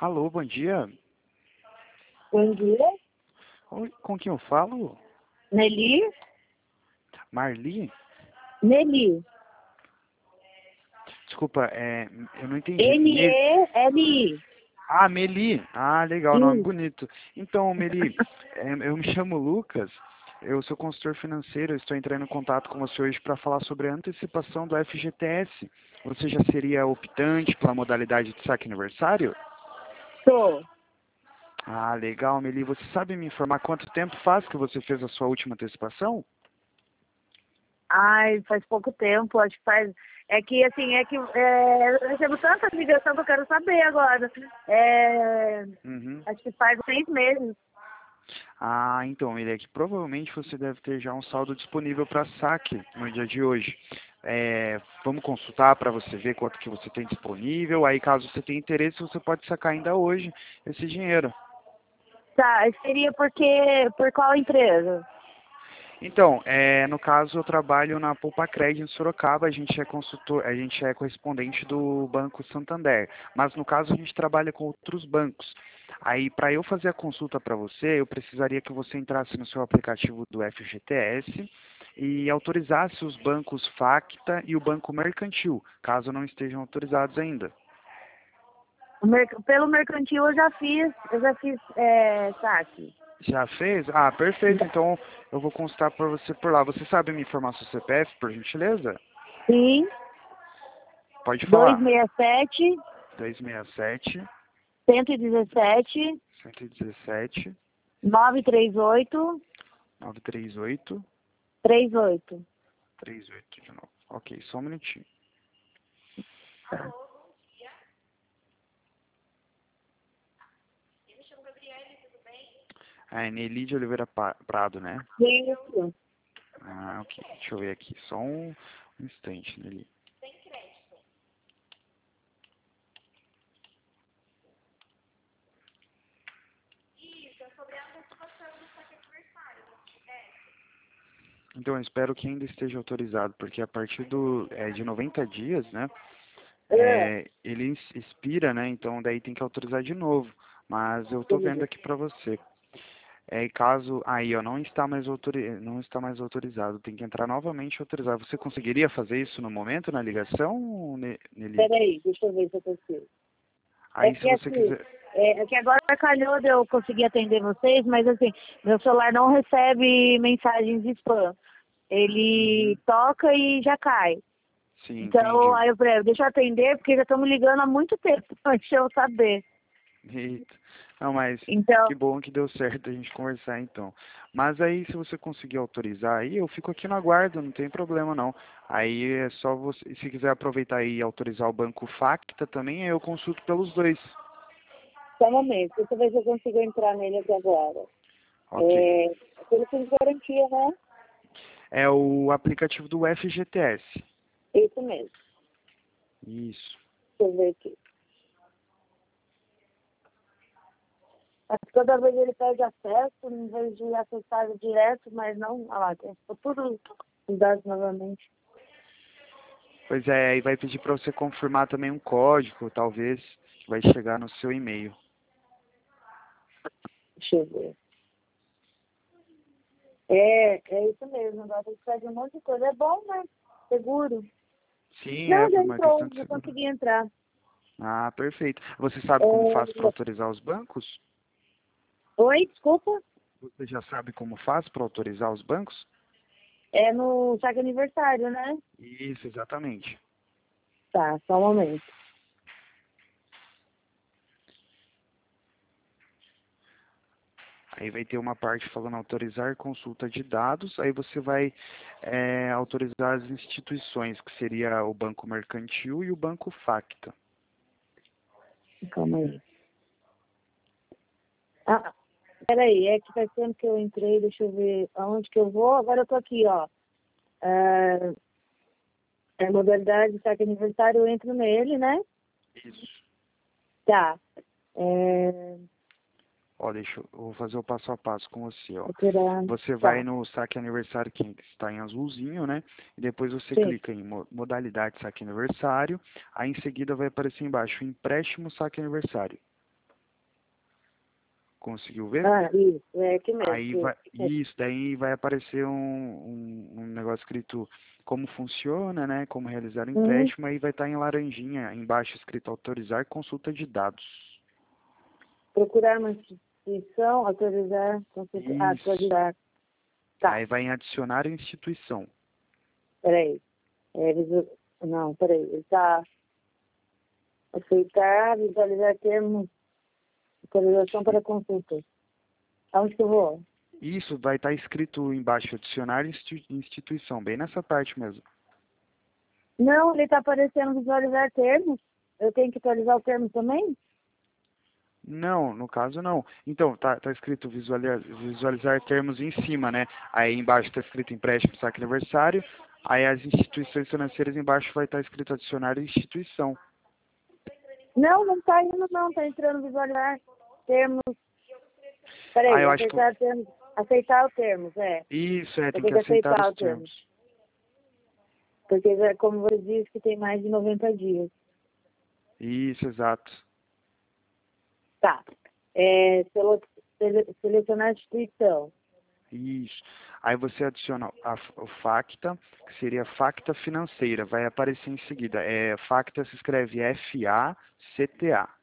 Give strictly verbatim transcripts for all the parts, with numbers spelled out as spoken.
Alô, bom dia. Bom dia, Oi, com quem eu falo? Nelly. Marli? Nelly. Desculpa, é, eu não entendi. Me... N-E-L-I. Ah, Meli. Ah, legal, nome Isso. bonito. Então, Meli, é, eu me chamo Lucas, eu sou consultor financeiro, eu estou entrando em contato com você hoje para falar sobre a antecipação do F G T S. Você já seria optante pela modalidade de saque aniversário? Sou. Ah, legal, Meli. Você sabe me informar quanto tempo faz que você fez a sua última antecipação? Ai, faz pouco tempo, acho que faz. É que assim, é que é, eu recebo tanta ligação que eu quero saber agora. É, Uhum. acho que faz seis meses. Ah, então, ele é que provavelmente você deve ter já um saldo disponível para saque no dia de hoje. É, vamos consultar para você ver quanto que você tem disponível. Aí, caso você tenha interesse, você pode sacar ainda hoje esse dinheiro. Tá, seria porque por qual empresa? Então, é, no caso, eu trabalho na Poupa Crédito em Sorocaba. A gente é consultor, a gente é correspondente do Banco Santander. Mas no caso, a gente trabalha com outros bancos. Aí, para eu fazer a consulta para você, eu precisaria que você entrasse no seu aplicativo do F G T S e autorizasse os bancos Facta e o Banco Mercantil, caso não estejam autorizados ainda. O merc- Pelo mercantil eu já fiz, eu já fiz é, saque. Já fez? Ah, perfeito. Então, eu vou consultar para você por lá. Você sabe me informar seu C P F, por gentileza? Sim, Pode dois falar. seis sete, dois seis sete, cento e dezessete, cento e dezessete, nove três oito, nove três oito, três oito. três oito de novo. Ok, só um minutinho. Ah, é Nelly de Oliveira Pa- Prado, né? Isso. Ah, ok. Deixa eu ver aqui. Só um, um instante, Nelly. Então, eu espero que ainda esteja autorizado, porque a partir do, é, de noventa dias, né? É, É, ele ins- expira, né? Então, daí tem que autorizar de novo. Mas eu tô vendo aqui para você. É, e caso aí, ó, não está mais autori... não está mais autorizado, tem que entrar novamente e autorizar. Você conseguiria fazer isso no momento, na ligação, Ne- Nelly? peraí, deixa eu ver se eu consigo. É Aí, se que você assim, quiser... é, é que agora calhou de eu conseguir atender vocês, mas assim, meu celular não recebe mensagens de spam. Ele Uhum. toca e já cai. Sim, Então, entendi. aí eu falei, deixa eu atender, porque já estão me ligando há muito tempo, deixa eu saber. Eita. Não, mas Então, que bom que deu certo a gente conversar, então. Mas aí, se você conseguir autorizar aí, eu fico aqui no aguardo, não tem problema, não. Aí é só você... Se quiser aproveitar aí e autorizar o Banco Facta também, aí eu consulto pelos dois. só um momento, deixa eu ver se eu consigo entrar nele aqui agora. Ok. É, pelo que garantia, né? É o aplicativo do F G T S. Isso mesmo. Isso. Deixa eu ver aqui. Acho que toda vez ele pede acesso, em vez de acessar direto, mas não, olha lá, tem tudo os dados novamente. Pois é, e vai pedir para você confirmar também um código, talvez, que vai chegar no seu e-mail. Deixa eu ver. É, é isso mesmo, agora tem que fazer um monte de coisa. É bom, né? Seguro. Sim, é Não, já por uma questão entrou, de já segurança. consegui entrar. Ah, perfeito. Você sabe como faz para É, autorizar os bancos? oi, desculpa. Você já sabe como faz para autorizar os bancos? É no saque aniversário, né? Isso, exatamente. Tá, só um momento. Aí vai ter uma parte falando autorizar consulta de dados, aí você vai é, autorizar as instituições, que seria o Banco Mercantil e o Banco Facta. Calma aí. Ah, peraí, é que faz tempo que eu entrei, deixa eu ver aonde que eu vou. Agora eu tô aqui, ó. É, é modalidade saque aniversário, eu entro nele, né? Isso. Tá. É, Ó, deixa eu, eu vou fazer o passo a passo com você, ó. operar. Você vai Tá, no saque aniversário que está em azulzinho, né? E depois você sim. clica em mo- modalidade saque aniversário. Aí em seguida vai aparecer embaixo empréstimo saque aniversário. Conseguiu ver? Ah, isso, é aqui mesmo. Aí vai, isso, daí vai aparecer um, um, um negócio escrito como funciona, né? Como realizar o Uhum. empréstimo, aí vai estar em laranjinha, embaixo escrito autorizar consulta de dados. Procurar uma instituição, autorizar, consulta, ah, Isso. atualizar. Tá, Aí vai em adicionar a instituição. peraí. É, visu... Não, peraí. Ele tá aceitar, visualizar termos, autorização para consulta. Aonde que eu vou? Isso vai estar escrito embaixo, adicionar insti- instituição, bem nessa parte mesmo. Não, ele tá aparecendo visualizar termos. Eu tenho que atualizar o termo também? Não, no caso não. Então, tá, tá escrito visualizar, visualizar termos em cima, né? Aí embaixo está escrito empréstimo, saque aniversário. Aí as instituições financeiras embaixo vai estar escrito adicionar instituição. Não, não tá indo não, tá entrando visualizar termos. Ah, Peraí, eu acho que... aceitar termos. Aceitar os termos, é. Isso, é, Eu tem tenho que que aceitar aceitar os o termo. termos. Porque, já, como você disse, que tem mais de noventa dias. Isso, exato. Tá. É, sele- sele- selecionar a instituição. Isso. Aí você adiciona a, o FACTA, que seria FACTA financeira. Vai aparecer em seguida. É, FACTA se escreve F A C T A.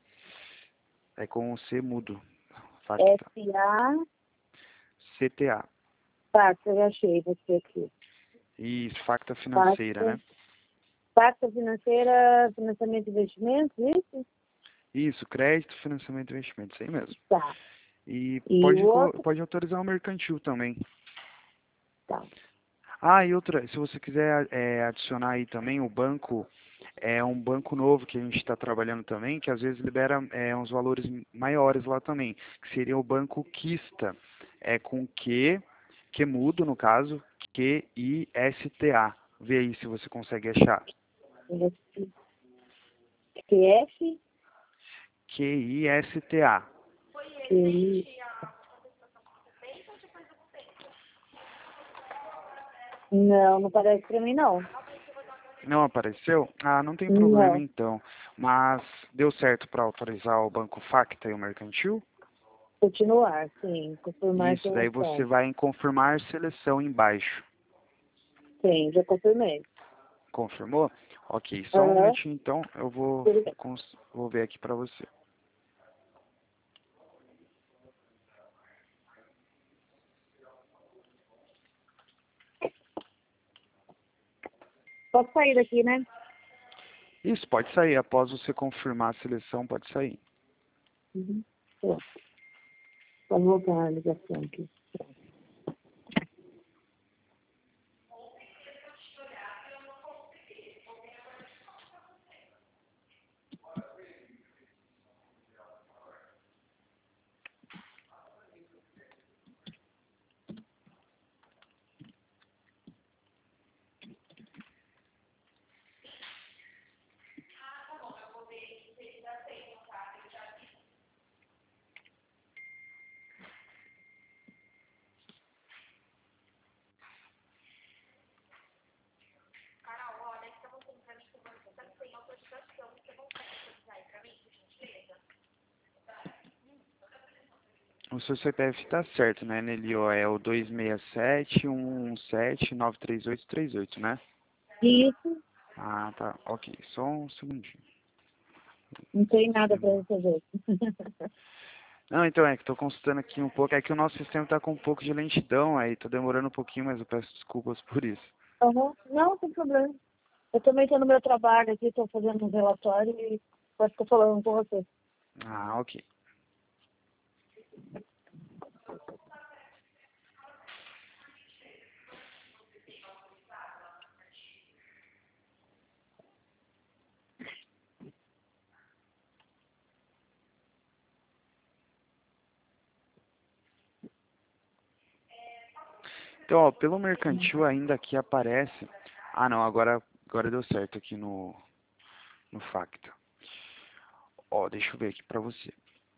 É com o C mudo. FACTA. S A. C T A. Tá, eu já achei você aqui. Isso, FACTA financeira, Pacta, né? pacta financeira, financiamento de investimentos, isso? Isso, crédito, financiamento e investimento, isso aí mesmo. Tá. E E o pode, colo- outro? pode autorizar o mercantil também. Tá. Ah, e outra, se você quiser é, adicionar aí também o banco, é um banco novo que a gente está trabalhando também, que às vezes libera é, uns valores maiores lá também, que seria o banco Quista, é com Q, Q mudo no caso, Q I S T A. Vê aí se você consegue achar. Q F? Q I S T A. Q- Não, não parece pra mim, não. Não apareceu? Ah, não tem problema Não. então. Mas deu certo para autorizar o banco Facta e o mercantil? Continuar, sim. Confirmar a Isso, daí você seleção. vai em confirmar seleção embaixo. Sim, já confirmei. Confirmou? Ok, só um Aham. minutinho então, eu vou, Tudo bem. cons- vou ver aqui para você. Posso sair daqui, né? Isso, pode sair. Após você confirmar a seleção, pode sair. Uhum. Pronto. Pode voltar a ligação aqui. O seu C P F está certo, né, Nelio? É o dois seis sete, um um sete, nove três oito três oito, né? Isso, Ah, tá. Ok, só um segundinho. não tem nada para Sistema. resolver. Não, então é que estou consultando aqui um pouco. É que o nosso sistema está com um pouco de lentidão, aí está demorando um pouquinho, mas eu peço desculpas por isso. Uhum. Não, sem problema. Eu também estou no meu trabalho aqui, estou fazendo um relatório e posso estar falando com você. Ah, ok. Então, ó, pelo mercantil ainda aqui aparece. Ah, não, agora, agora deu certo aqui no, no Facta. Ó, deixa eu ver aqui pra você.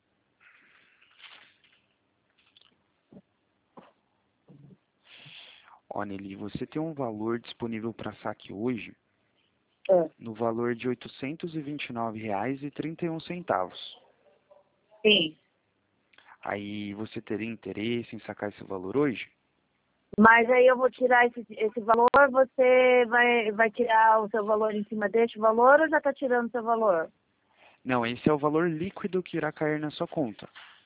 Ó, Nelly, você tem um valor disponível para saque hoje É. no valor de oitocentos e vinte e nove reais e trinta e um centavos. Sim. Aí você teria interesse em sacar esse valor hoje? Mas aí eu vou tirar esse, esse valor, você vai, vai tirar o seu valor em cima deste valor ou já está tirando o seu valor? Não, esse é o valor líquido que irá cair na sua conta.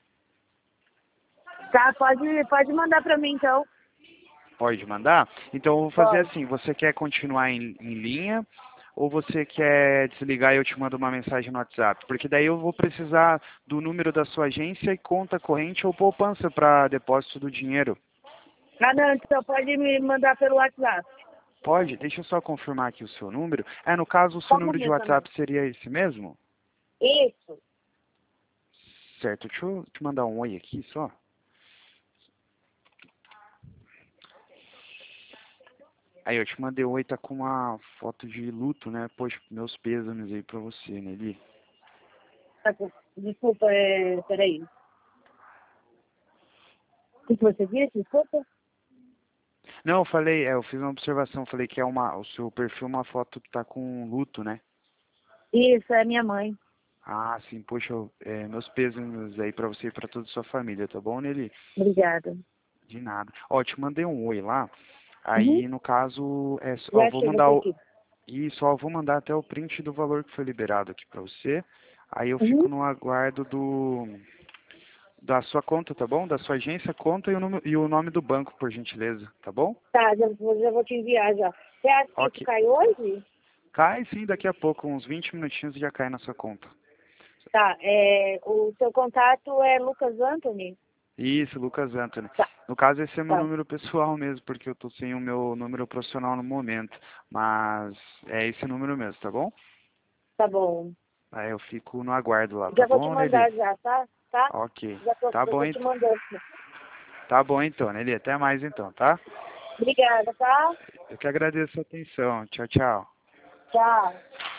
Tá, pode, pode mandar para mim então. Pode mandar? Então eu vou fazer Pode. assim, você quer continuar em, em linha ou você quer desligar e eu te mando uma mensagem no WhatsApp? Porque daí eu vou precisar do número da sua agência e conta corrente ou poupança para depósito do dinheiro. Ah, não, então pode me mandar pelo WhatsApp. Pode? Deixa eu só confirmar aqui o seu número. É, no caso, o seu Só um número de momento também. WhatsApp seria esse mesmo? Isso. Certo, deixa eu te mandar um oi aqui só. Aí eu te mandei oi, tá com uma foto de luto, né? Poxa, meus pêsames aí pra você, Nelly. Tá com- Desculpa, é... peraí. O que que você disse? Desculpa. Não, eu falei, é, eu fiz uma observação, falei que é uma, o seu perfil é uma foto que tá com luto, né? Isso, é minha mãe. Ah, sim, poxa, eu- é, meus pêsames aí pra você e pra toda a sua família, tá bom, Nelly? Obrigada. De nada. Ó, te mandei um oi lá, Uhum. aí no caso, é, só- ó, Já vou chega mandar por o, aqui. isso, ó, vou mandar até o print do valor que foi liberado aqui pra você, aí eu fico Uhum. no aguardo do, da sua conta, tá bom? Da sua agência, conta e o, nome, e o nome do banco, por gentileza, tá bom? Tá, já, vou- já vou te enviar já. Você acha que isso Ok. cai hoje? Cai sim, daqui a pouco, uns vinte minutinhos já cai na sua conta. Tá, é, o seu contato é Lucas Anthony? Isso, Lucas Anthony. Tá, No caso, esse é meu tá, número pessoal mesmo, porque eu tô sem o meu número profissional no momento. Mas é esse número mesmo, tá bom? tá bom. Aí eu fico no aguardo lá, tá Já vou te bom, Nelly? mandar já, tá? Tá? Ok. Já tô, Tá já bom, tô ent- te mandando. tá bom então, Nelly. Até mais então, tá? Obrigada, tá? Eu que agradeço a atenção. Tchau, tchau. Tchau.